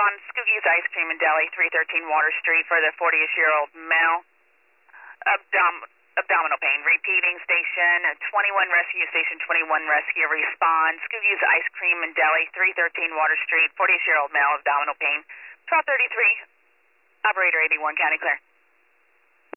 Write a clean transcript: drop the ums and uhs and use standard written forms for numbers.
respond, Skoogie's Ice Cream and Deli, 313 Water Street for the 40-ish-year-old male. Abdominal pain. Repeating station 21 rescue, station 21 rescue, respond. Skoogie's Ice Cream and Deli, 313 Water Street, 40-ish-year-old male, abdominal pain. 1233, operator 81, County Clear.